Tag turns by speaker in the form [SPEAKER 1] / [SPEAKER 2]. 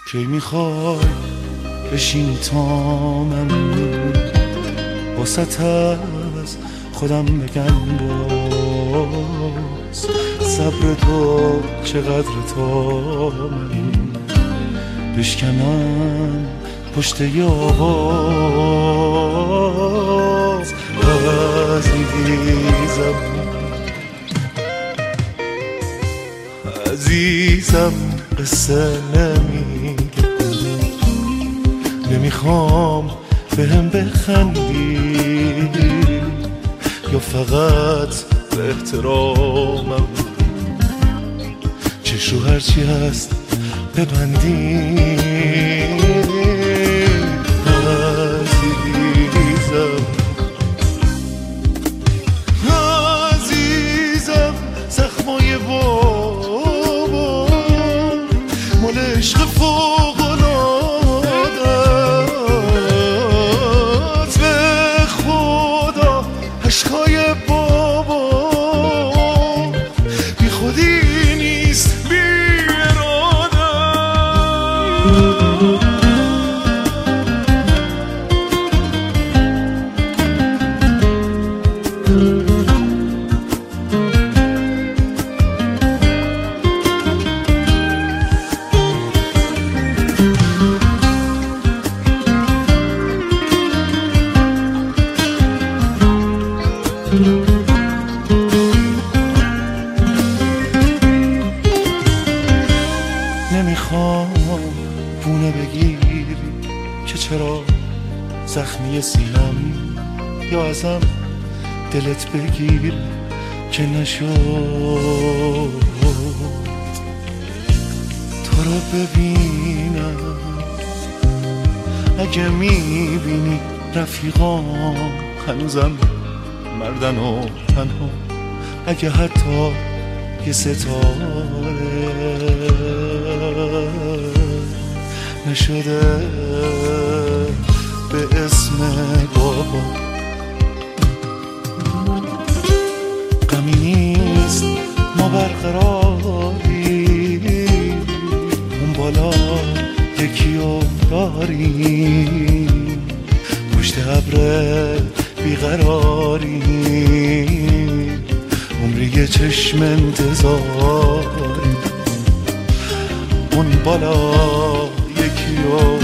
[SPEAKER 1] کی میخوای بشینی تا من واسط از خودم بگم باز صبر تو چقدر تا من بشکنم پشت یاز عزیزم قصه نمیگه نمیخوام بهم بخندی یا فقط به احترامم چش رو هرچی هست ببندی عزیزم زخمای بابا مال عشق فوق‌العاده‌ست به خدا عشقای بابا بی خودی نیست بی اراده نمیخوام بونه بگیری که چرا زخمی سینم یا ازم دلت بگیر که نشد تو رو ببینم اگه میبینی رفیقام هنوزم مردن و تنها اگه حتی یه ستاره نشده به اسم بابا غمی نیست ما برقراری اون بالا یکیو داری پشت ابر بیقراری عمری یه چشم انتظاری اون بالا یکیو